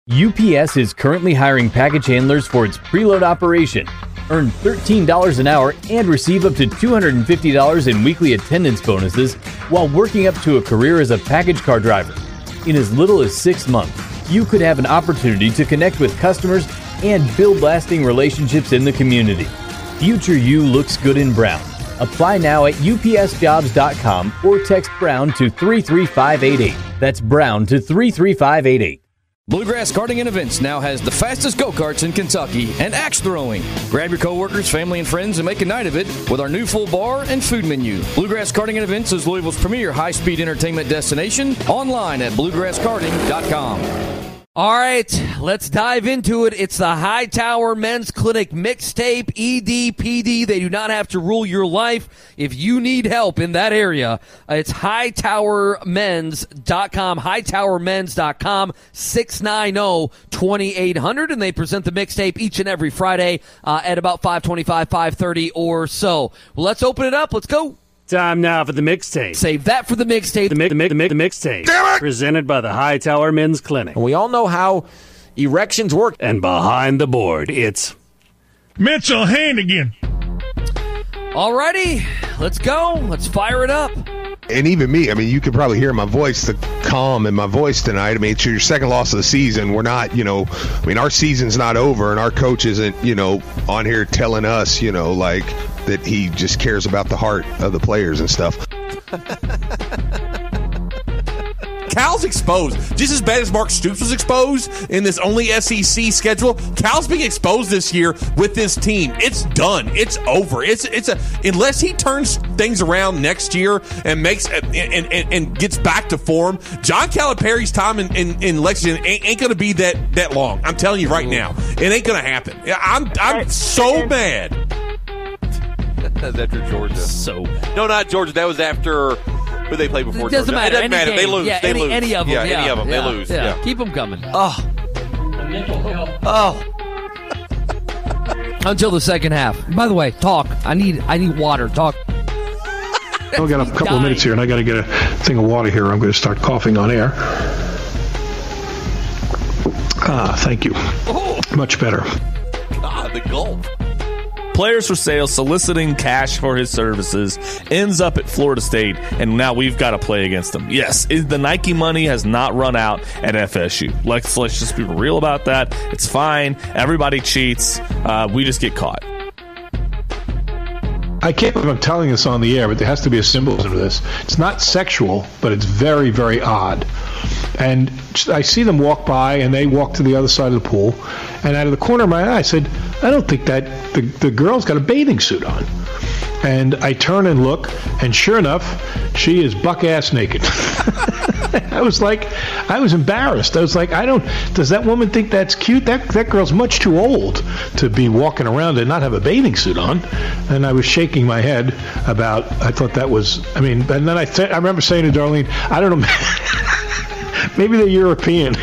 UPS is currently hiring package handlers for its preload operation. Earn $13 an hour and receive up to $250 in weekly attendance bonuses while working up to a career as a package car driver. In as little as 6 months, you could have an opportunity to connect with customers and build lasting relationships in the community. Future you looks good in brown. Apply now at upsjobs.com or text Brown to 33588. That's Brown to 33588. Bluegrass Karting and Events now has the fastest go-karts in Kentucky and axe throwing. Grab your coworkers, family, and friends and make a night of it with our new full bar and food menu. Bluegrass Karting and Events is Louisville's premier high-speed entertainment destination. Online at bluegrasskarting.com. All right, let's dive into it. It's the Hightower Men's Clinic mixtape, EDPD. They do not have to rule your life. If you need help in that area, it's hightowermens.com, hightowermens.com, 690-2800, and they present the mixtape each and every Friday at about 5:25, 5:30 or so. Well, let's open it up. Let's go. Time now for the mixtape. Save that for the mixtape. The mixtape. Damn it! Presented by the Hightower Men's Clinic. And we all know how erections work. And behind the board, it's Mitchell Hannigan. Alrighty, let's go. Let's fire it up. And even me, I mean, you could probably hear my voice, the calm in my voice tonight. I mean, it's your second loss of the season. We're not, our season's not over, and our coach isn't, on here telling us, like that he just cares about the heart of the players and stuff. Cal's exposed. Just as bad as Mark Stoops was exposed in this only SEC schedule, Cal's being exposed this year with this team. It's done. It's over. Unless he turns things around next year and makes and gets back to form, John Calipari's time in Lexington ain't going to be that long. I'm telling you right now, it ain't going to happen. I'm so mad. That's after Georgia. So bad. No, not Georgia. That was after. Who they play before? It doesn't matter. It doesn't matter. They lose. Yeah, They lose. Any of them. Yeah, any of them. They lose. Yeah. Keep them coming. Oh. Until the second half. By the way, talk. I need water. Talk. I've got a couple of minutes here, and I got to get a thing of water here. I'm going to start coughing on air. Thank you. Much better. God, the gulp. Players for sale soliciting cash for his services, ends up at Florida State, and now we've got to play against him. Yes, the Nike money has not run out at FSU. Let's just be real about that. It's fine. Everybody cheats. We just get caught. I can't believe I'm telling this on the air, but there has to be a symbolism to this. It's not sexual, but it's very, very odd. And I see them walk by, and they walk to the other side of the pool, and out of the corner of my eye, I said, I don't think that the girl's got a bathing suit on. And I turn and look, and sure enough, she is buck-ass naked. I was embarrassed. I was like, does that woman think that's cute? That girl's much too old to be walking around and not have a bathing suit on. And I was shaking my head I thought that was, and then I remember saying to Darlene, I don't know, maybe they're European.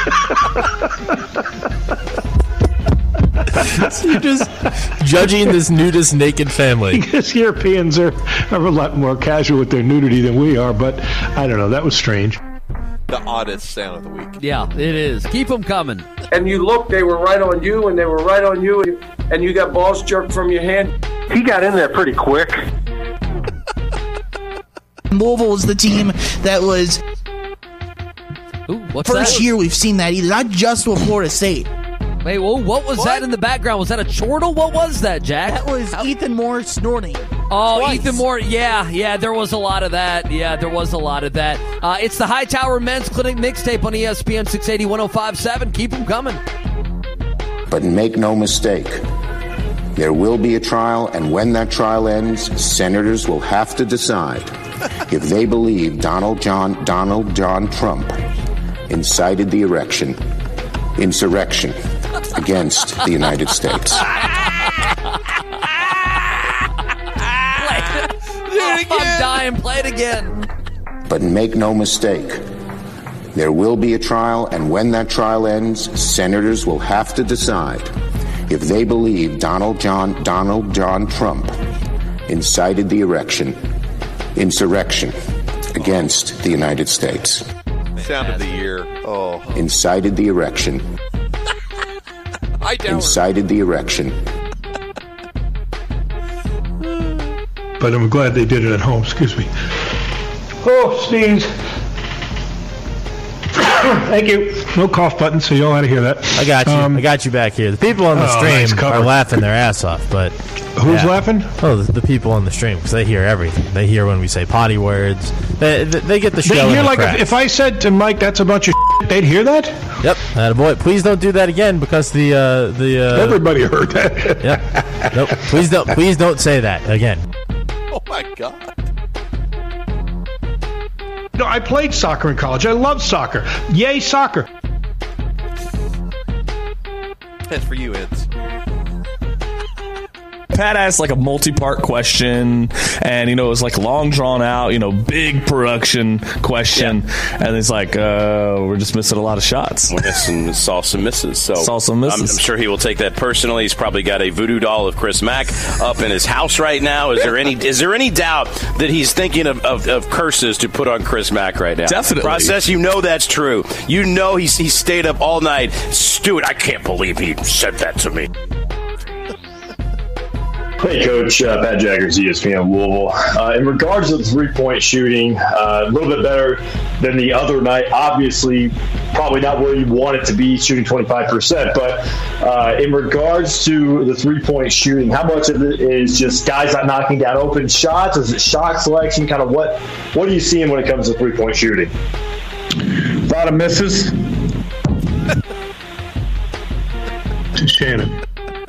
You're just judging this nudist naked family. Because Europeans are a lot more casual with their nudity than we are, but I don't know. That was strange. The oddest sound of the week. Yeah, it is. Keep them coming. And you look, they were right on you, and they were right on you, and you got balls jerked from your hand. He got in there pretty quick. Louisville was the team that was first year we've seen that either, not just with Florida State. Wait, what was that in the background? Was that a chortle? What was that, Jack? That was Ethan Moore snorting. Oh, Twice. Ethan Moore. Yeah, there was a lot of that. It's the Hightower Men's Clinic mixtape on ESPN 680 1057. Keep them coming. But make no mistake, there will be a trial, and when that trial ends, senators will have to decide if they believe Donald John Trump incited the insurrection against the United States. I'm dying. Play it again. But make no mistake, there will be a trial, and when that trial ends, senators will have to decide if they believe Donald John Trump incited the insurrection against the United States. Sound of the year. Oh. Incited the erection. Incited the erection. But I'm glad they did it at home. Excuse me. Oh, sneeze. Thank you. No cough button, so you all had to hear that. I got you. I got you back here. The people on the stream are laughing their ass off, but who's laughing? Oh, the people on the stream, because they hear everything. They hear when we say potty words. They get the show. They hear like if I said to Mike, "That's a bunch of shit," they'd hear that. Yep. Attaboy. Please don't do that again, because the everybody heard that. Yep. Nope. Please don't say that again. Oh my God. No, I played soccer in college. I love soccer. Yay, soccer. That's for you, Eds. Pat asked like a multi-part question, and it was like long drawn out, big production question, and it's like we're just missing a lot of shots. We're missing saw some misses. So I'm sure he will take that personally. He's probably got a voodoo doll of Chris Mack up in his house right now. Is there any doubt that he's thinking of curses to put on Chris Mack right now? Definitely. Process, that's true. He stayed up all night. Stuart, I can't believe he said that to me. Hey, Coach. Pat Jaggers, ESPN Louisville. In regards to the three-point shooting, a little bit better than the other night. Obviously, probably not where you want it to be, shooting 25%. But in regards to the three-point shooting, how much of it is just guys not knocking down open shots? Is it shot selection? Kind of what are you seeing when it comes to three-point shooting? A lot of misses. To Shannon.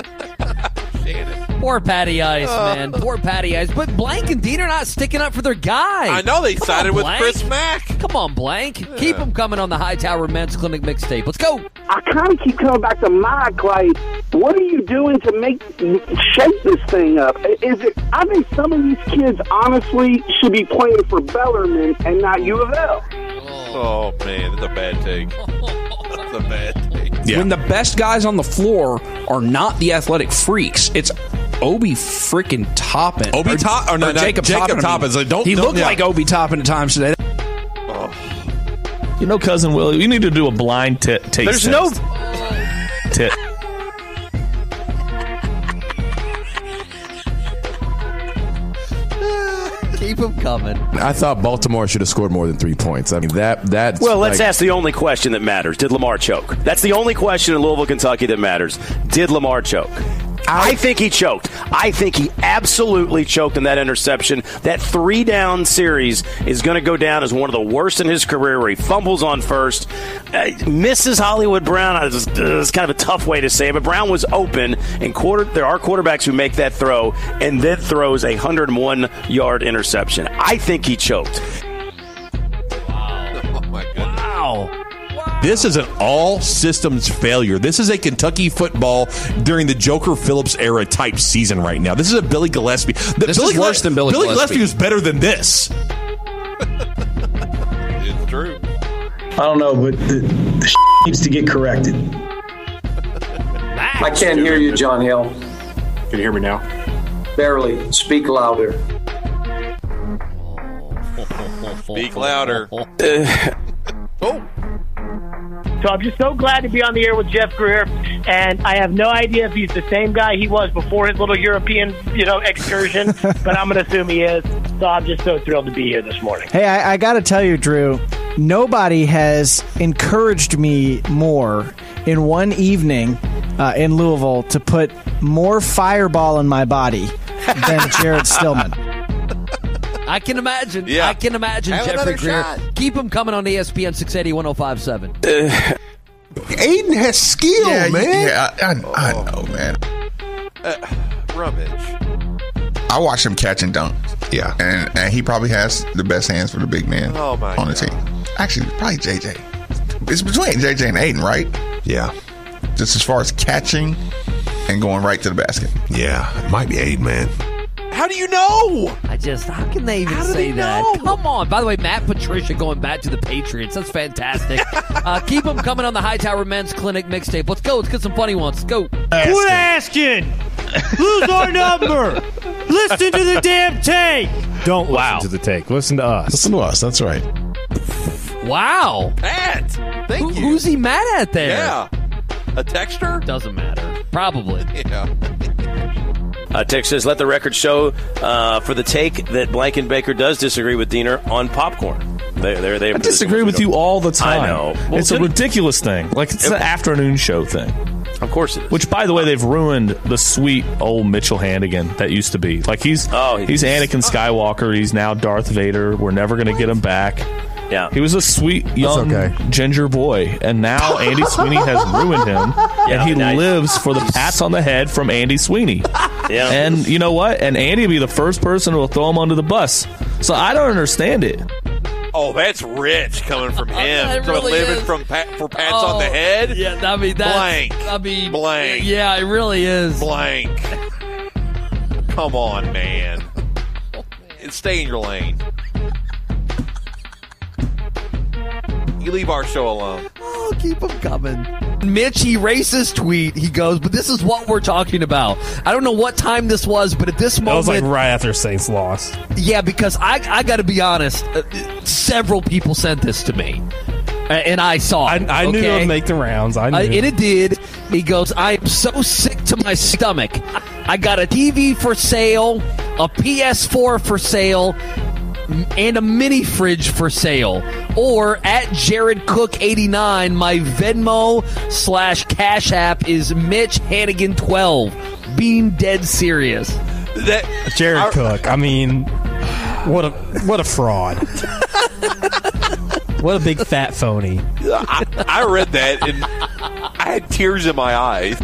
Poor Patty Ice, man. Poor Patty Ice. But Blank and Dean are not sticking up for their guy. I know they sided with Chris Mack. Come on, Blank. Yeah. Keep them coming on the Hightower Men's Clinic mixtape. Let's go. I kind of keep coming back to Mike. Like, what are you doing to shake this thing up? I think some of these kids honestly should be playing for Bellarmine and not U of L. Oh man, that's a bad take. That's a bad take. Yeah. When the best guys on the floor are not the athletic freaks, it's Obi freaking Toppin. Obi Toppin? Or Jacob Toppin. He looked like Obi Toppin at times today. Cousin Willie, you need to do a blind taste There's test. no... Tit. Keep them coming. I thought Baltimore should have scored more than 3 points. I mean, that's... Well, let's ask the only question that matters. Did Lamar choke? That's the only question in Louisville, Kentucky that matters. Did Lamar choke? I think he choked. I think he absolutely choked in that interception. That 3-down series is going to go down as one of the worst in his career, where he fumbles on first, misses Hollywood Brown. It's kind of a tough way to say it, but Brown was open, and there are quarterbacks who make that throw and then throws a 101-yard interception. I think he choked. Wow. Oh, my goodness. Wow. This is an all-systems failure. This is a Kentucky football during the Joker Phillips era type season right now. This is a Billy Gillespie. This is worse than Billy Gillespie. Billy Gillespie was better than this. It's true. I don't know, but the needs to get corrected. I can't hear you, John Hill. Can you hear me now? Barely. Speak louder. Speak louder. Oh. So I'm just so glad to be on the air with Jeff Greer, and I have no idea if he's the same guy he was before his little European, excursion, but I'm going to assume he is. So I'm just so thrilled to be here this morning. Hey, I got to tell you, Drew, nobody has encouraged me more in one evening in Louisville to put more fireball in my body than Jared Stillman. I can imagine. Yeah. I can imagine, Have Jeffrey Greer. shot. Keep him coming on ESPN 680 1057. Aiden has skill, man. Yeah, I know, man. Rubbish. I watch him catch and dunk. Yeah. And he probably has the best hands for the big man on the team. Actually, probably JJ. It's between JJ and Aiden, right? Yeah. Just as far as catching and going right to the basket. Yeah. It might be Aiden, man. How do you know? How can they even say that? Come on. By the way, Matt Patricia going back to the Patriots. That's fantastic. Keep them coming on the Hightower Men's Clinic mixtape. Let's go. Let's get some funny ones. Let's go. Quit asking. Lose our number. Listen to the damn tape. Don't listen to the take. Listen to us. Listen to us. That's right. Wow. Pat, thank you. Who's he mad at there? Yeah. A texter? Doesn't matter. Probably. Yeah. Tick says, let the record show for the take that Blankenbaker does disagree with Diener on popcorn. They I disagree with you all the time. I know. Well, it's a ridiculous thing. Like, it's an afternoon show thing. Of course it is. Which, by the way, they've ruined the sweet old Mitchell Hannigan that used to be. Like, he's Anakin Skywalker. He's now Darth Vader. We're never going to get him back. Yeah. He was a sweet, young ginger boy. And now Andy Sweeney has ruined him. And he lives for the pats on the head from Andy Sweeney. Yeah. And you know what? And Andy will be the first person who will throw him under the bus. So I don't understand it. Oh, that's rich coming from him. really living is. for pats on the head? Yeah, I mean, that's... Blank. Blank. Yeah, it really is. Blank. Come on, man. Stay in your lane. You leave our show alone. Oh, keep them coming. Mitch, he racist tweet. He goes, but this is what we're talking about. I don't know what time this was, but at this moment... That was like right after Saints lost. Yeah, because I got to be honest, several people sent this to me. And I saw it. I knew it would make the rounds. I knew. And it did. He goes, I am so sick to my stomach. I got a TV for sale, a PS4 for sale, and a mini fridge for sale. Or at Jared Cook 89, my Venmo / Cash App is Mitch Hannigan 12. Being dead serious. Jared Cook. I mean, what a fraud. What a big fat phony. I read that and I had tears in my eyes.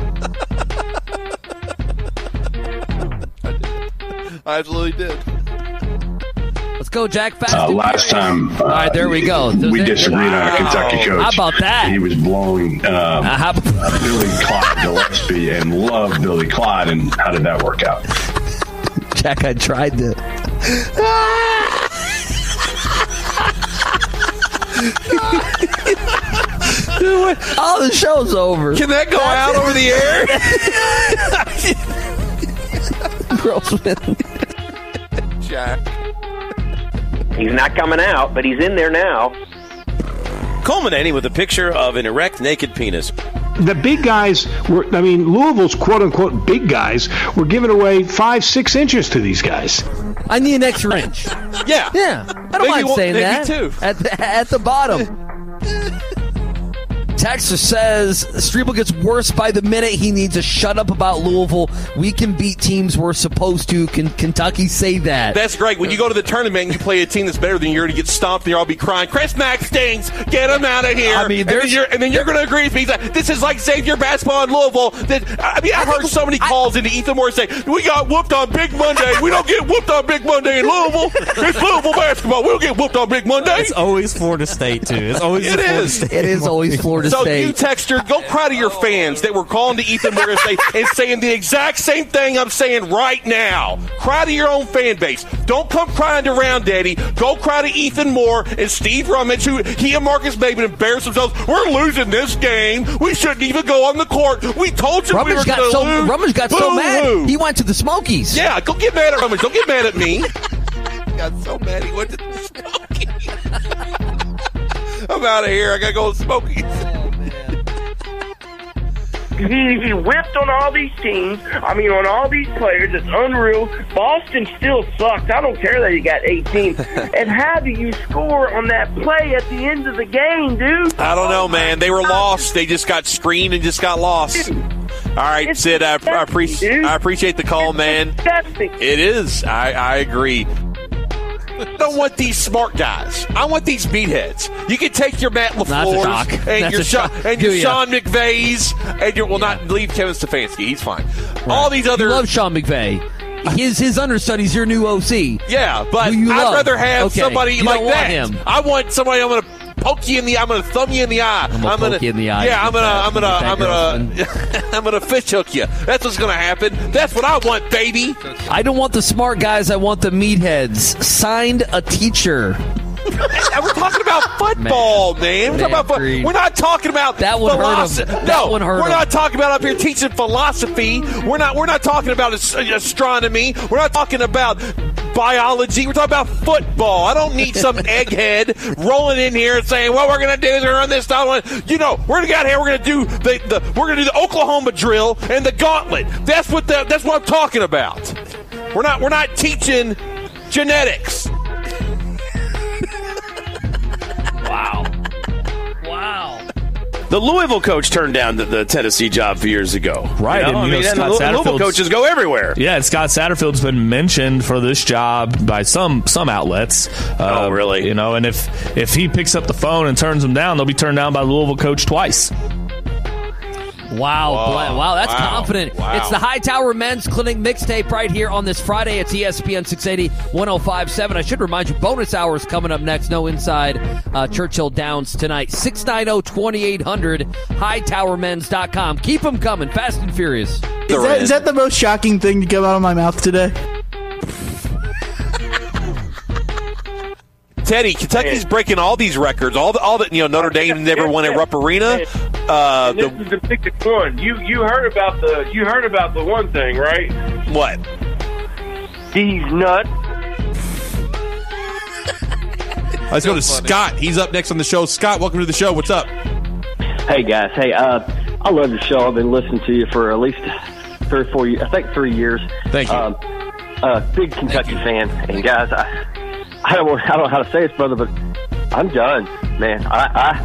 I absolutely did. Let's go, Jack. Fast. Last time, all right, there we go. We disagreed on a Kentucky coach. How about that? He was blowing Billy Clyde Gillespie and loved Billy Clyde. And how did that work out? Jack, I tried to. Oh, the show's over. Can that go out over the air? Grossman. Jack. He's not coming out, but he's in there now. Culminating with a picture of an erect, naked penis. The big guys were, Louisville's quote-unquote big guys were giving away 5-6 inches to these guys. I need an extra inch. Yeah. Yeah. I don't mind saying that. Too. At the bottom. Texas says Strebel gets worse by the minute. He needs to shut up about Louisville. We can beat teams we're supposed to. Can Kentucky say that? That's great. When you go to the tournament and you play a team that's better than you're going to get stomped and you'll all be crying, Chris Mack stinks. Get him out of here. I mean, and then you're going to agree with me. This is like Xavier basketball in Louisville. I heard so many calls into Ethan Moore say, we got whooped on Big Monday. We don't get whooped on Big Monday in Louisville. It's Louisville basketball. We don't get whooped on Big Monday. It's always Florida State, too. It's always Florida State. It is always Florida So State. you texter, go cry to your fans that were calling to Ethan Moore and saying the exact same thing I'm saying right now. Cry to your own fan base. Don't come crying to Round Daddy. Go cry to Ethan Moore and Steve Rummage, who he and Marcus Bateman embarrassed themselves. We're losing this game. We shouldn't even go on the court. We told you we were going to lose. Rummage got so mad. He went to the Smokies. Yeah, go get mad at Rummage. Don't get mad at me. Got so mad he went to the Smokies. I'm out of here. I got to go to the Smokies. He whipped on all these teams. On all these players. It's unreal. Boston still sucks. I don't care that he got 18. And how do you score on that play at the end of the game, dude? I don't know, man. They were lost. They just got screened and just got lost. All right, Sid, I appreciate the call, man. It is. I agree. I don't want these smart guys. I want these meatheads. You can take your Matt LaFleur's and your Sean McVay's and your not leave Kevin Stefanski. He's fine. Right. All these other. You love Sean McVay. His understudy's your new OC. Yeah, but I'd rather have somebody like that. Him. I want somebody I'm going to poke you in the eye. I'm going to thumb you in the eye. I'm going to poke you in the eye. Yeah, I'm going to fish hook you. That's what's going to happen. That's what I want, baby. I don't want the smart guys. I want the meatheads. Signed a teacher. We're talking about football, man. We're talking about We're not talking about that one philosophy. Hurt him. That one hurt we're him. Not talking about up here teaching philosophy. We're not talking about astronomy. We're not talking about biology. We're talking about football. I don't need some egghead rolling in here and saying, what we're going to do is we're going to run this style. You know, we're going to get out here. We're going to do the Oklahoma drill and the gauntlet. That's what I'm talking about. We're not teaching genetics. Wow. The Louisville coach turned down the Tennessee job a few years ago. Right. You know? The Louisville coaches go everywhere. Yeah, and Scott Satterfield's been mentioned for this job by some outlets. Oh, really? You know, and if he picks up the phone and turns them down, they'll be turned down by the Louisville coach twice. Wow, that's confident. Wow. It's the Hightower Men's Clinic mixtape right here on this Friday. It's ESPN 680, 105.7. I should remind you, bonus hours coming up next. No Inside Churchill Downs tonight. 690-2800, hightowermens.com. Keep them coming, fast and furious. Is that the most shocking thing to come out of my mouth today? Teddy, Kentucky's breaking all these records. All that Notre Dame never won at Rupp Arena. This is the biggest one. You heard about the one thing, right? What? He's nuts. Let's go to Scott. He's up next on the show. Scott, welcome to the show. What's up? Hey guys. Hey, I love the show. I've been listening to you for at least 3 or 4 years. I think 3 years. Thank you. Big Kentucky fan, and guys, I don't know how to say this, brother, but I'm done, man. I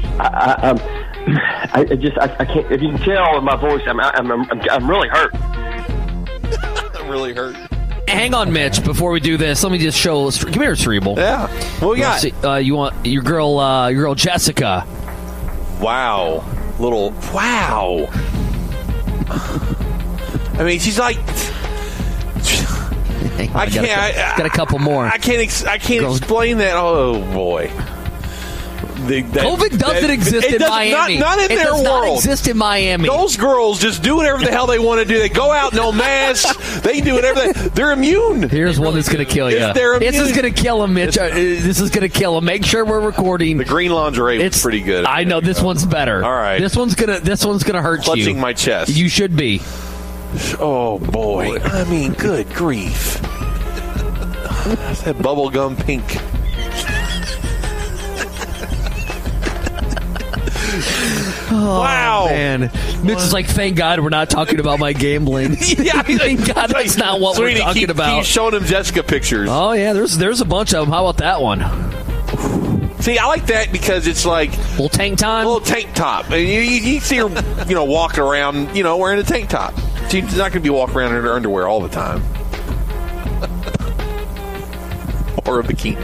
can't. If you can tell in my voice, I'm really hurt. I'm really hurt. Hang on, Mitch. Before we do this, let me just show. Come here, Cerebral. Yeah. What we got? See, you want your girl Jessica? Wow. Wow. I mean, she's like. I can't. Got a couple more. I can't explain that. Oh boy. COVID doesn't exist in Miami. Not in their world. It does not exist in Miami. Those girls just do whatever the hell they want to do. They go out, no mask. They can do whatever. They're immune. Here's one that's going to kill you. This is going to kill him, Mitch. This is going to kill him. Make sure we're recording. The green lingerie is pretty good. I know this one's better. All right. This one's gonna hurt you. Clutching my chest. You should be. Oh boy. I mean, good grief. That bubblegum pink. Wow, man. Mitch is like, thank God we're not talking about my gambling. Yeah, thank God that's not what we're talking about. Keep showing him Jessica pictures. Oh yeah, there's a bunch of them. How about that one? See, I like that because it's like little tank top. And you see her, walking around, wearing a tank top. She's not going to be walking around in her underwear all the time. Or a bikini.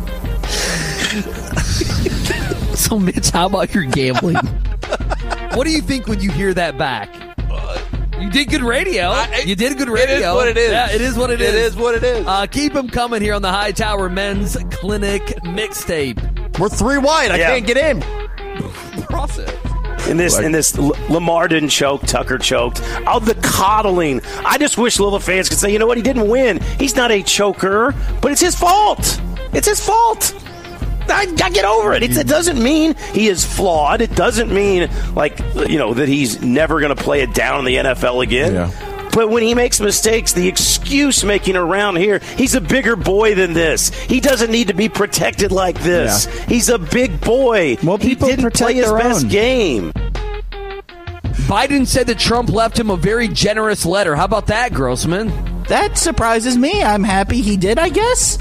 So, Mitch, how about your gambling? What do you think when you hear that back? You did good radio. You did good radio. It is what it is. Yeah, it is what it is. It is what it is. Keep them coming here on the Hightower Men's Clinic mixtape. We're 3 wide. I can't get in. Process. In this, Lamar didn't choke. Tucker choked. Oh, the coddling. I just wish Louisville fans could say, you know what? He didn't win. He's not a choker, but it's his fault. It's his fault. I get over it. It doesn't mean he is flawed. It doesn't mean, that he's never going to play it down in the NFL again. Yeah. But when he makes mistakes, the excuse making around here, he's a bigger boy than this. He doesn't need to be protected like this. Yeah. He's a big boy. Well, people he didn't play his best game. Biden said that Trump left him a very generous letter. How about that, Grossman? That surprises me. I'm happy he did, I guess.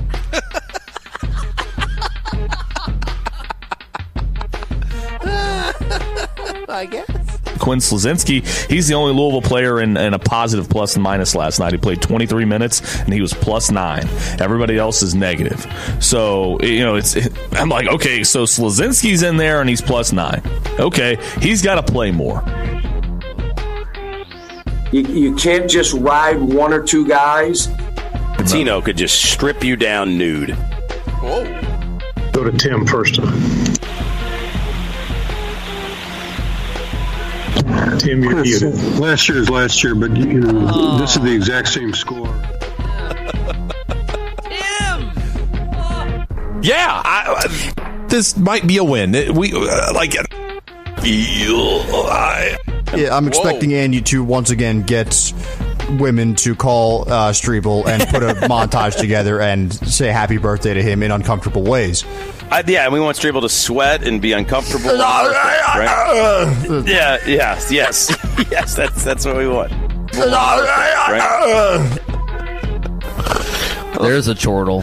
I guess. Quinn Slazinski, he's the only Louisville player in a positive plus and minus last night. He played 23 minutes, and he was +9. Everybody else is negative. So, I'm like, okay, so Slazinski's in there, and he's +9. Okay, he's got to play more. You can't just ride one or two guys. Patino could just strip you down nude. Whoa. Go to Tim first. Tim, you're muted. Last year is last year, but this is the exact same score. Yeah, this might be a win. I'm expecting Andy to once again get women to call Strebel and put a montage together and say happy birthday to him in uncomfortable ways. Yeah, and we want Strebel to sweat and be uncomfortable. Right? Yes. That's what we want. Right? There's a chortle.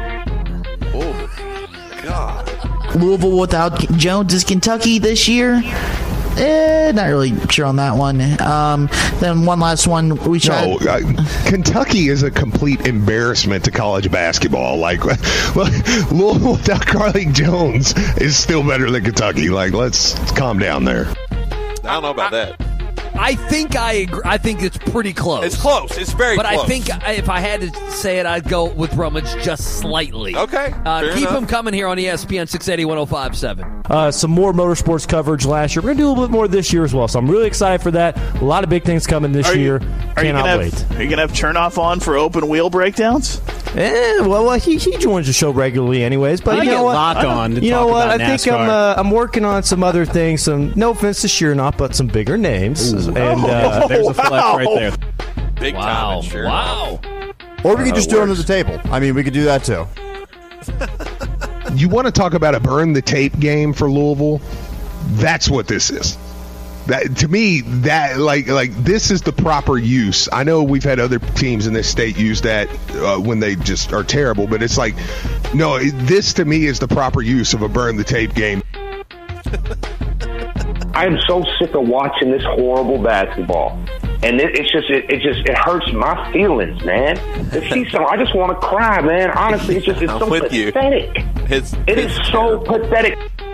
God. Louisville without Jones is Kentucky this year. Not really sure on that one. Then one last one. Kentucky is a complete embarrassment to college basketball. Like, Louisville without Carly Jones is still better than Kentucky. Like, let's calm down there. I don't know about that. I think I agree. I think it's pretty close. It's close. It's very close. But close. I think if I had to say it, I'd go with Rummage just slightly. Okay. Keep them coming here on ESPN 680 1057. Some more motorsports coverage last year. We're going to do a little bit more this year as well, so I'm really excited for that. A lot of big things coming this year. Cannot wait. Are you going to have Chernoff on for open wheel breakdowns? Well, he joins the show regularly anyways. But you know what? I think I'm working on some other things. No offense to Chernoff, but some bigger names. Ooh. And there's a flex right there. Big time, sure. Wow. Or we could just do it under the table. I mean, we could do that too. You want to talk about a burn the tape game for Louisville? That's what this is. That, to me, that like this is the proper use. I know we've had other teams in this state use that when they just are terrible, but it's like, no, this to me is the proper use of a burn the tape game. I am so sick of watching this horrible basketball, and it hurts my feelings, man. To see some, I just want to cry, man. Honestly, it's so pathetic. It is so pathetic.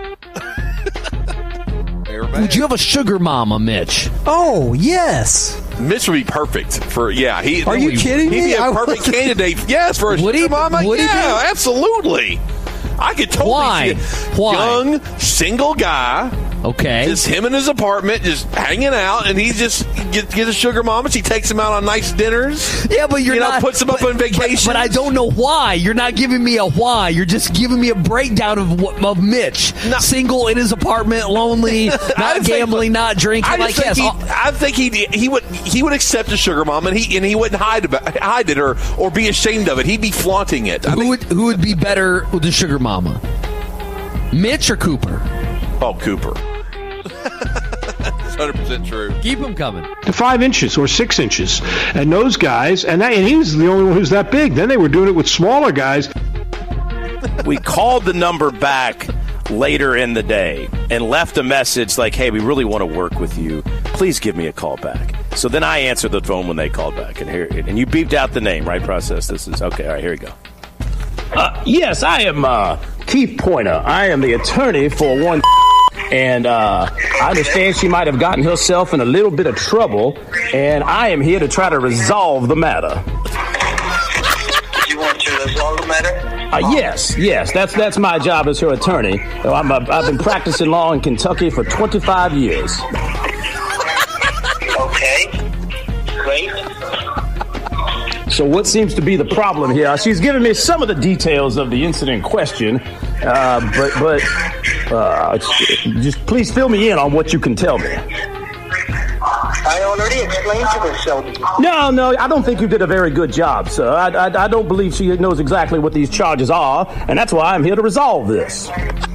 Would you have a sugar mama, Mitch? Oh, yes. Mitch would be perfect for, Are you kidding me? He'd be a perfect candidate, for a sugar mama. Absolutely. I could totally see it. Young, single guy. Okay. Just him in his apartment, just hanging out, and he just gets a sugar mama. She takes him out on nice dinners. Yeah, but you're not. Puts him up on vacation. But I don't know why. You're not giving me a why. You're just giving me a breakdown of Mitch. Single in his apartment, lonely, not gambling, not drinking. I think he would accept a sugar mama, and he wouldn't hide it or be ashamed of it. He'd be flaunting it. Who would be better with the sugar mama? Mitch or Cooper? Oh, Cooper. 100% true. Keep him coming. To 5 inches or 6 inches. And those guys, and he was the only one who's that big. Then they were doing it with smaller guys. We called the number back later in the day and left a message like, hey, we really want to work with you. Please give me a call back. So then I answered the phone when they called back. And you beeped out the name, right? Process. This is okay. All right, here we go. Yes, I am Keith Pointer. I am the attorney for one. And I understand she might have gotten herself in a little bit of trouble, and I am here to try to resolve the matter. You want to resolve the matter? Yes, that's my job as her attorney. I've been practicing law in Kentucky for 25 years. Okay, great. So what seems to be the problem here? She's given me some of the details of the incident in question, but just please fill me in on what you can tell me. I already explained to her, Sheldon. No, I don't think you did a very good job, sir. I don't believe she knows exactly what these charges are, and that's why I'm here to resolve this.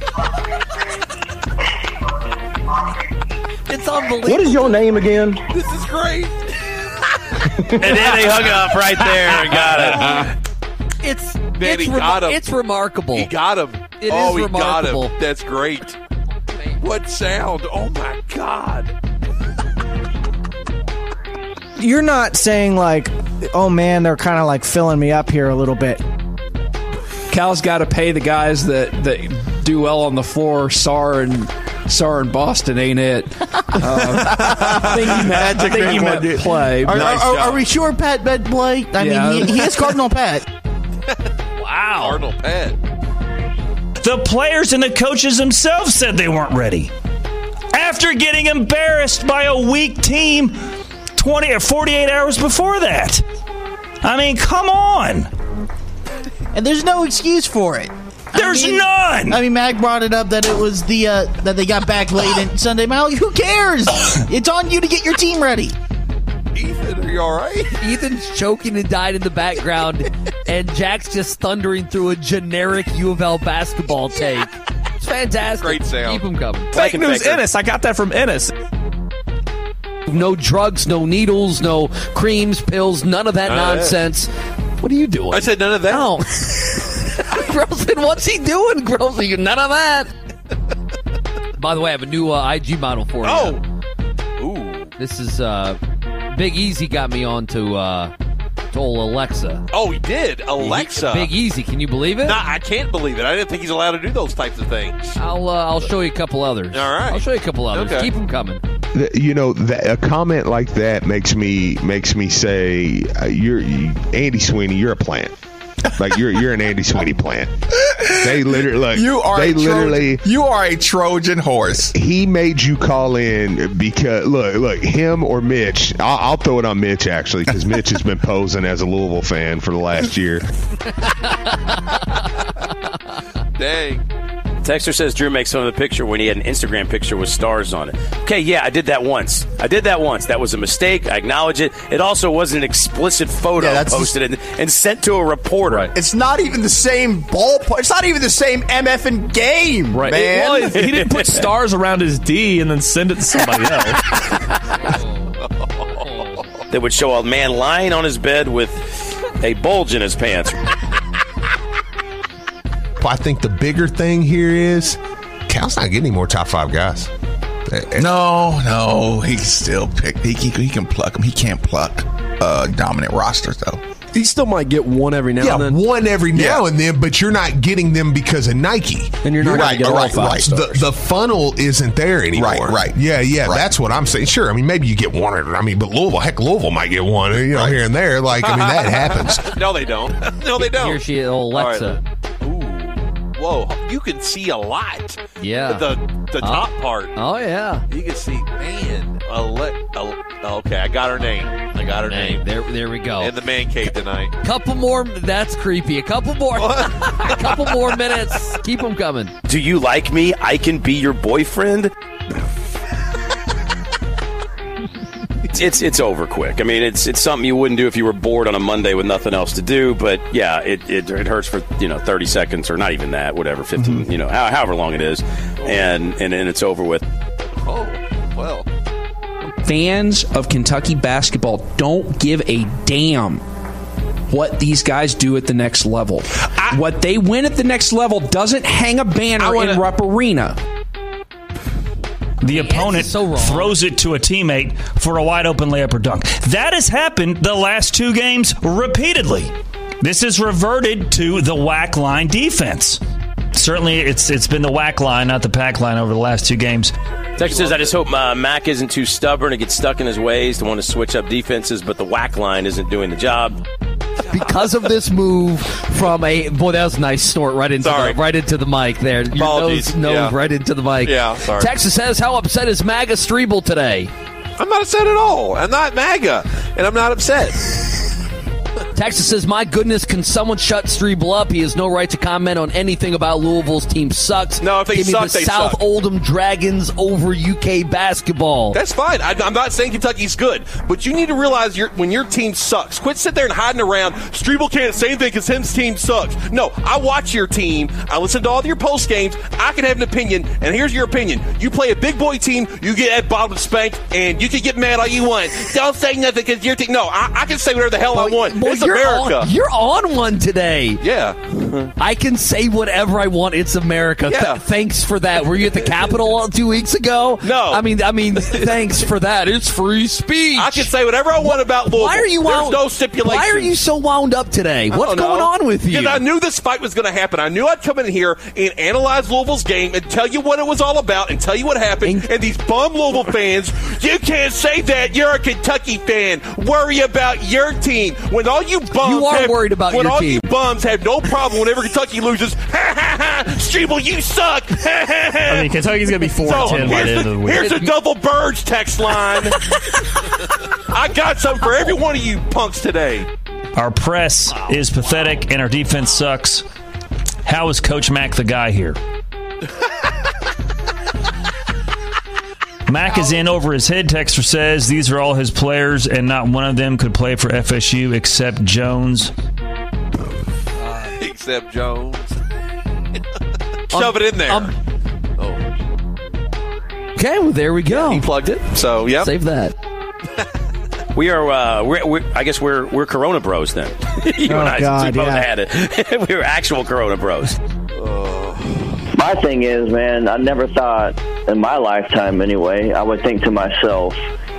It's unbelievable. What is your name again? This is great. And then they hung up right there and got it. It's remarkable. He got him. It is remarkable. Got him. That's great. What sound? Oh my God. You're not saying like, oh man, they're kind of like filling me up here a little bit. Cal's got to pay the guys that do well on the floor. Sarr and Boston ain't it? I think he meant play. Are we sure Pat meant play? I mean, he is Cardinal Pat. Wow. Cardinal Pat. The players and the coaches themselves said they weren't ready. After getting embarrassed by a weak team 20 or 48 hours before that. I mean, come on. And there's no excuse for it. There's none. I mean, Mac brought it up that it was that they got back late in Sunday. Mal, who cares? It's on you to get your team ready. Ethan, are you all right? Ethan's choking and died in the background, and Jack's just thundering through a generic U of L basketball take. It's fantastic. Great sound. Keep them coming. Fake news, Ennis. I got that from Ennis. No drugs, no needles, no creams, pills, none of that nonsense. What are you doing? I said none of that. No. Grossman, what's he doing, Grossman? None of that. By the way, I have a new IG model for you. Oh. Ooh. This is Big Easy got me on to Alexa. Oh, he did? Alexa. Big Easy, can you believe it? Nah, I can't believe it. I didn't think he's allowed to do those types of things. I'll show you a couple others. All right. I'll show you a couple others. Okay. Keep them coming. A comment like that makes me say, Andy Sweeney, you're a plant. Like you're an Andy Sweeney plant. They literally you are a Trojan horse. He made you call in because look him or Mitch. I'll throw it on Mitch actually because Mitch has been posing as a Louisville fan for the last year. Dang. Texter says Drew makes fun of the picture when he had an Instagram picture with stars on it. Okay, yeah, I did that once. That was a mistake. I acknowledge it. It also wasn't an explicit photo posted and sent to a reporter. Right. It's not even the same ballpark. It's not even the same MFing game, right, man. He didn't put stars around his D and then send it to somebody else. That would show a man lying on his bed with a bulge in his pants. I think the bigger thing here is Cal's not getting any more top 5 guys. No, he can still pick. He can pluck them. He can't pluck dominant rosters though. He still might get one every now and then. One every now and then, but you're not getting them because of Nike. And you're not going to get all 5 stars. The funnel isn't there anymore. Right. Yeah, right. That's what I'm saying. Sure, maybe you get one. But Louisville might get one, here and there. That happens. No, they don't. Here she is, Alexa. Whoa, you can see a lot. Yeah. The top part. Oh, yeah. You can see, man. Okay, I got her name. There we go. In the man cave tonight. Couple more. That's creepy. A couple more. A couple more minutes. Keep them coming. Do you like me? I can be your boyfriend. It's over quick. It's something you wouldn't do if you were bored on a Monday with nothing else to do. But yeah, it hurts for 30 seconds or not even that, whatever, 15, however long it is, and it's over with. Oh well. Fans of Kentucky basketball don't give a damn what these guys do at the next level. What they win at the next level doesn't hang a banner in Rupp Arena. The opponent throws it to a teammate for a wide-open layup or dunk. That has happened the last 2 games repeatedly. This has reverted to the WAC line defense. Certainly, it's been the WAC line, not the pack line, over the last 2 games. Texas says, I just hope Mac isn't too stubborn and gets stuck in his ways to want to switch up defenses, but the WAC line isn't doing the job. Because of this move from that was a nice snort right into the mic there. Apologies. Your nose right into the mic. Yeah, sorry. Texas says, how upset is MAGA Strebel today? I'm not upset at all. I'm not MAGA, and I'm not upset. Texas says, my goodness, can someone shut Strebel up? He has no right to comment on anything about Louisville's team sucks. No, if they Give suck, me the they South suck. Oldham Dragons over UK basketball. That's fine. I'm not saying Kentucky's good, but you need to realize when your team sucks. Quit sitting there and hiding around. Strebel can't say anything because his team sucks. No, I watch your team. I listen to all of your post games. I can have an opinion, and here's your opinion. You play a big boy team, you get at bottom spanked, and you can get mad all you want. Don't say nothing because your team. No, I can say whatever the hell I want. It's America. You're on one today. Yeah. I can say whatever I want. It's America. Yeah. Thanks for that. Were you at the Capitol 2 weeks ago? No. I mean, thanks for that. It's free speech. I can say whatever I want about Louisville. Why are you There's no stipulation. Why are you so wound up today? What's going on with you? Because I knew this fight was going to happen. I knew I'd come in here and analyze Louisville's game and tell you what it was all about and tell you what happened. And these bum Louisville fans, you can't say that. You're a Kentucky fan. Worry about your team. When all you bums worried about when your all team. you bums have no problem whenever Kentucky loses. Ha ha ha! Strebel, you suck. Kentucky's going to be 4-10 by the end of the week. Here's a double birds text line. I got something for every one of you punks today. Our press is pathetic and our defense sucks. How is Coach Mack the guy here? Mac is in over his head. Texter says these are all his players, and not one of them could play for FSU except Jones. Except Jones. Shove it in there. Okay, well, there we go. Yeah, he plugged it, so yeah. Save that. We are. I guess we're Corona bros then. You and I both had it. We were actual Corona bros. My thing is, man, I never thought in my lifetime, anyway, I would think to myself,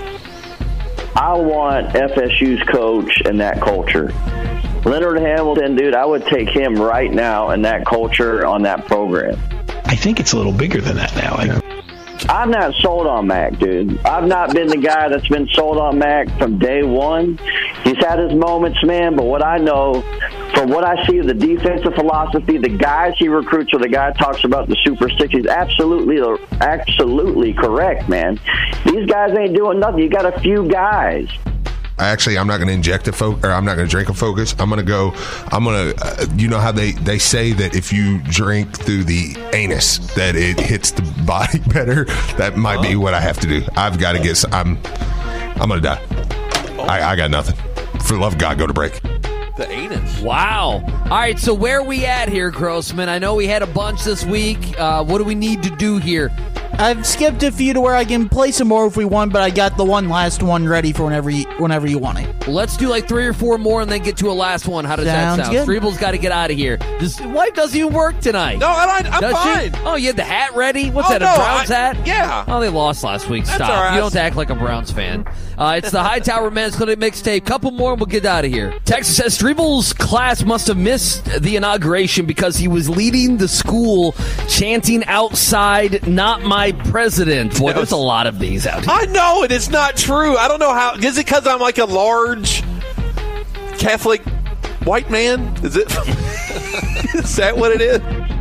I want FSU's coach and that culture. Leonard Hamilton, dude, I would take him right now and that culture on that program. I think it's a little bigger than that now. I'm not sold on Mac, dude. I've not been the guy that's been sold on Mac from day one. He's had his moments, man, but what I know, from what I see of the defensive philosophy, the guys he recruits or the guy talks about the Super Six, he's absolutely correct, man. These guys ain't doing nothing. You got a few guys. Actually, I'm not going to inject I'm not going to drink a Focus. I'm going to, you know how they say that if you drink through the anus, that it hits the body better? That might be what I have to do. I've got to get, I'm going to die. I got nothing. For the love of God, go to break. The anus. Wow. All right, so where are we at here, Grossman? I know we had a bunch this week. What do we need to do here? I've skipped a few to where I can play some more if we want, but I got the last one ready for whenever you want it. Let's do like 3 or 4 more and then get to a last one. How does that sound? Streeble's got to get out of here. Wife doesn't even work tonight. No, I'm fine. She? Oh, you had the hat ready? What's that, a Browns hat? Yeah. Oh, they lost last week. Stop. All right. You don't act like a Browns fan. It's the Hightower Men's Clinic mixtape. Couple more and we'll get out of here. Texas says Streeble's class must have missed the inauguration because he was leading the school chanting outside, "Not my president." Boy, there's a lot of these out here. I know, and it's not true. I don't know how. Is it because I'm like a large Catholic white man? Is it? Is that what it is?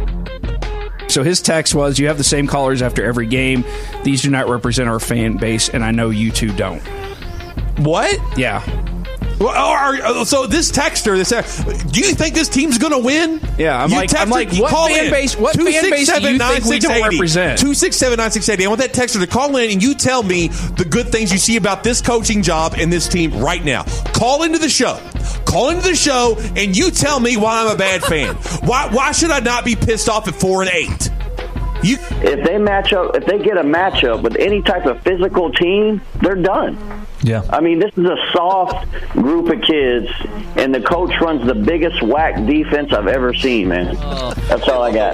So his text was, "You have the same callers after every game. These do not represent our fan base, and I know you two don't." What? Yeah. Well, so this texter, do you think this team's going to win? Yeah, I'm like, what fan base? What fan base do you think we don't represent? 267-9680. I want that texter to call in and you tell me the good things you see about this coaching job and this team right now. Call into the show. Call into the show and you tell me why I'm a bad fan. Why should I not be pissed off at 4-8? If they get a matchup with any type of physical team, they're done. Yeah. I mean, this is a soft group of kids, and the coach runs the biggest whack defense I've ever seen, man. That's all I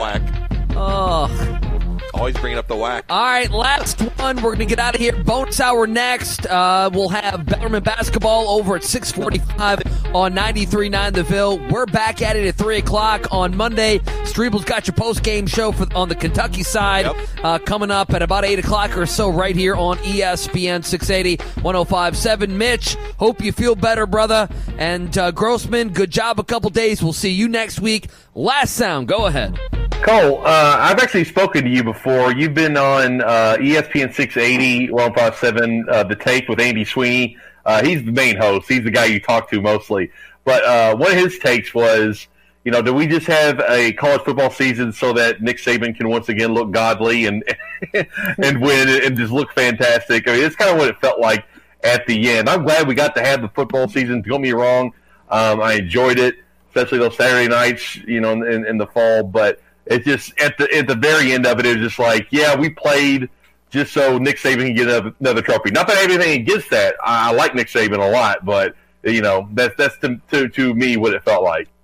got. Always bringing up the whack. All right, last one. We're going to get out of here. Bonus hour next. We'll have Bellarmine basketball over at 6:45 on 93.9 The Ville. We're back at it at 3 o'clock on Monday. Streeble's got your post-game show on the Kentucky side coming up at about 8 o'clock or so right here on ESPN 680, 105.7. Mitch, hope you feel better, brother. And Grossman, good job a couple days. We'll see you next week. Last sound. Go ahead. Cole, I've actually spoken to you before. You've been on ESPN 680, 105.7, The Take with Andy Sweeney. He's the main host. He's the guy you talk to mostly. But one of his takes was, do we just have a college football season so that Nick Saban can once again look godly and and win and just look fantastic? I mean, it's kind of what it felt like at the end. I'm glad we got to have the football season. Don't get me wrong. I enjoyed it, especially those Saturday nights, in the fall. But it's just at the very end of it, it was just like, yeah, we played just so Nick Saban can get another trophy. Not that I have anything against that. I like Nick Saban a lot, but that's to me what it felt like.